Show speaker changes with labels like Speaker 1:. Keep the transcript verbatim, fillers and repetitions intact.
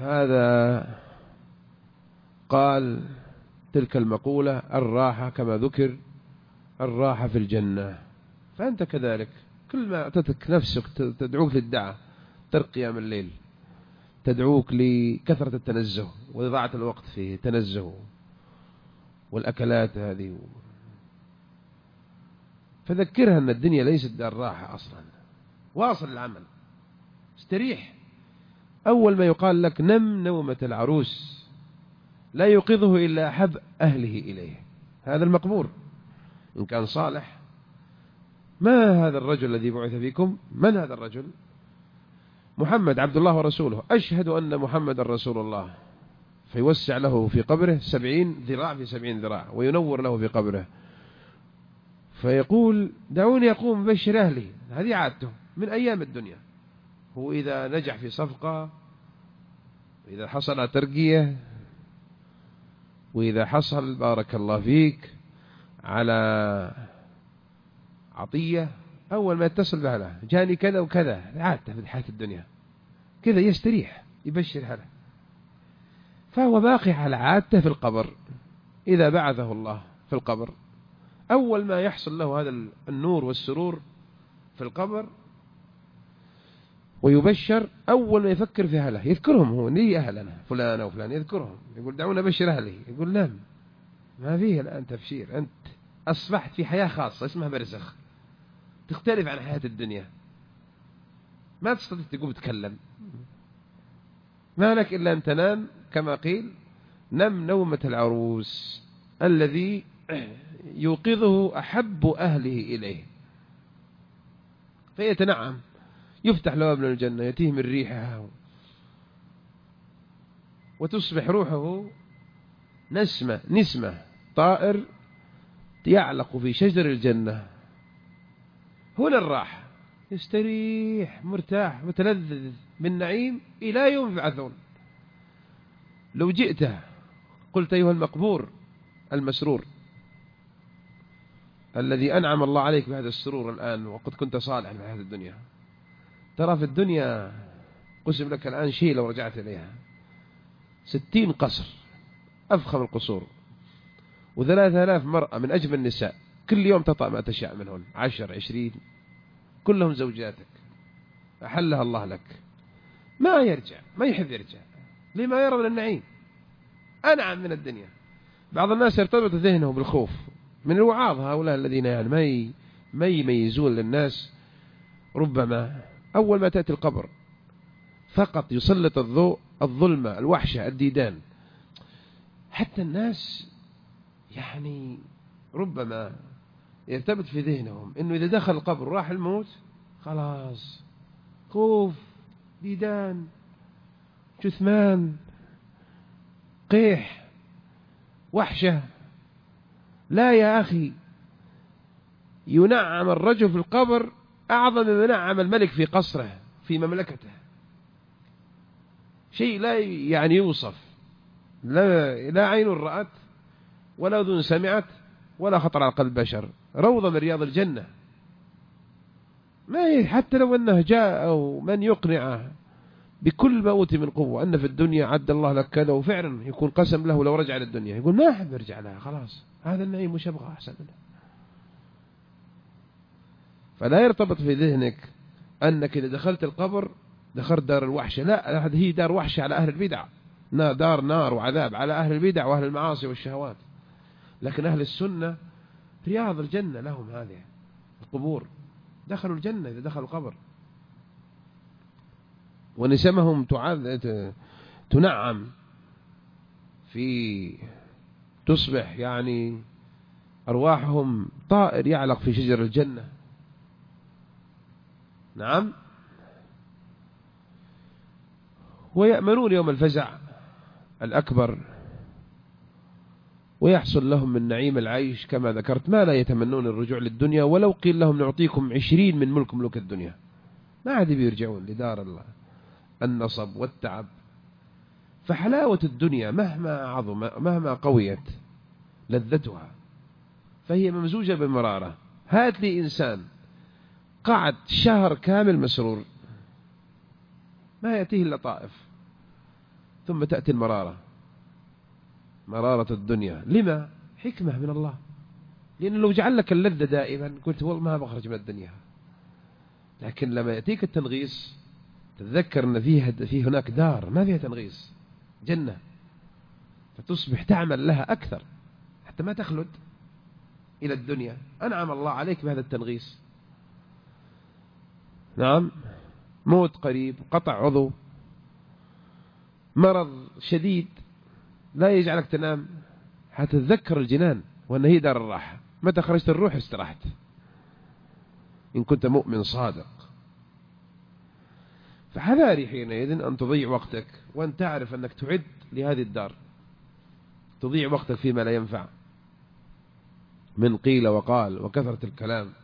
Speaker 1: هذا قال تلك المقولة: الراحة كما ذكر الراحة في الجنة. فأنت كذلك كل ما أعطتك نفسك تدعوك للدعاء، ترقية من الليل، تدعوك لكثرة التنزه وإضاعة الوقت فيه، تنزه والأكلات هذه، فذكرها أن الدنيا ليست دار راحة أصلا. واصل العمل، استريح. أول ما يقال لك نم نومة العروس لا يوقظه إلا أحب أهله إليه، هذا المقبور إن كان صالح. ما هذا الرجل الذي بعث فيكم؟ من هذا الرجل؟ محمد عبد الله ورسوله، أشهد أن محمد رسول الله. فيوسع له في قبره سبعين ذراع في سبعين ذراع، وينور له في قبره، فيقول: دعوني أقوم بشر أهلي. هذه عادته من أيام الدنيا. هو إذا نجح في صفقة، وإذا حصل ترقية، وإذا حصل بارك الله فيك على عطية، أول ما يتصل بأهله: جاني كذا وكذا. عادته في حياة الدنيا كذا، يستريح يبشر أهله. فهو باقي على عادته في القبر. إذا بعثه الله في القبر، أول ما يحصل له هذا النور والسرور في القبر ويبشر، أول ما يفكر في أهله يذكرهم. هو لي أهلنا فلان وفلان، يذكرهم، يقول: دعونا بشر أهلي. يقول: نعم، ما فيه الآن تبشير، أنت أصبحت في حياة خاصة اسمها برزخ، تختلف عن حياة الدنيا، ما تستطيع تقوم تتكلم، ما لك إلا أن تنام كما قيل: نم نومة العروس الذي يوقظه أحب أهله إليه، فيتنعم، يفتح له من الجنة، يأتيه من ريحها، وتصبح روحه نسمة نسمة طائر يعلق في شجر الجنة. هنا الراحة، يستريح مرتاح متلذذ بالنعيم إلى يوم يبعثون. لو جئت قلت: أيها المقبور المسرور الذي أنعم الله عليك بهذا السرور الآن، وقد كنت صالحا في هذه الدنيا، ترى في الدنيا قسم لك الآن شيء لو رجعت إليها: ستين قصر، أفخم القصور، وثلاثة آلاف مرأة من أجمل النساء، كل يوم تطأ ما تشاء منهن، عشر عشرين، كلهم زوجاتك أحلها الله لك. ما يرجع، ما يحب يرجع، لما يرى من النعيم أنعم من الدنيا. بعض الناس يرتبط ذهنه بالخوف من الوعاظ، هؤلاء الذين يعني ما ما يميزون للناس. ربما أول ما تأتي القبر فقط يسلط الضوء الظلمة الوحشة الديدان، حتى الناس يعني ربما يرتبط في ذهنهم إنه إذا دخل القبر راح الموت، خلاص، خوف، ديدان، جثمان، قيح، وحشة. لا يا أخي، ينعم الرجل في القبر أعظم من ينعم الملك في قصره في مملكته. شيء لا يعني يوصف، لا, لا عين رأت ولا أذن سمعت ولا خطر على قلب بشر. روضة من رياض الجنة. ما حتى لو أنه جاء من يقنعه بكل ما أوتي من قوة أن في الدنيا عد الله لك كذا، وفعلا يكون قسم له لو رجع للدنيا، يقول: ما أحب يرجع لها، خلاص هذا النعيم مش أبغى أحسن منه. فلا يرتبط في ذهنك أنك إذا دخلت القبر دخلت دار الوحشة. لا، هذه هي دار وحشة على أهل البدع، دار نار وعذاب على أهل البدع وأهل المعاصي والشهوات. لكن أهل السنة رياض الجنة لهم هذه القبور، دخلوا الجنة إذا دخلوا القبر، ونسمهم تنعم في تصبح يعني أرواحهم طائر يعلق في شجر الجنة. نعم. ويأمنون يوم الفزع الأكبر، ويحصل لهم من نعيم العيش كما ذكرت ما لا يتمنون الرجوع للدنيا. ولو قيل لهم: نعطيكم عشرين من ملك ملوك الدنيا، ما عاد بيرجعون لدار الله النصب والتعب. فحلاوة الدنيا مهما عظم مهما قويت لذتها فهي ممزوجة بمرارة. هات لي إنسان قعد شهر كامل مسرور، ما يأتيه إلا طائف، ثم تأتي المرارة، مرارة الدنيا. لما؟ حكمة من الله، لأنه لو جعل لك اللذة دائما قلت والله ما بخرج من الدنيا. لكن لما يأتيك التنغيص تتذكر أن فيه, فيه هناك دار ما فيها تنغيص، جنة، فتصبح تعمل لها أكثر حتى ما تخلد إلى الدنيا. أنعم الله عليك بهذا التنغيص. نعم، موت قريب، قطع عضو، مرض شديد لا يجعلك تنام، حتتذكر الجنان وأن هي دار الراحة. متى خرجت الروح استراحت إن كنت مؤمن صادق. فحذاري حينئذ أن تضيع وقتك وأن تعرف أنك تعد لهذه الدار، تضيع وقتك فيما لا ينفع من قيل وقال وكثرة الكلام.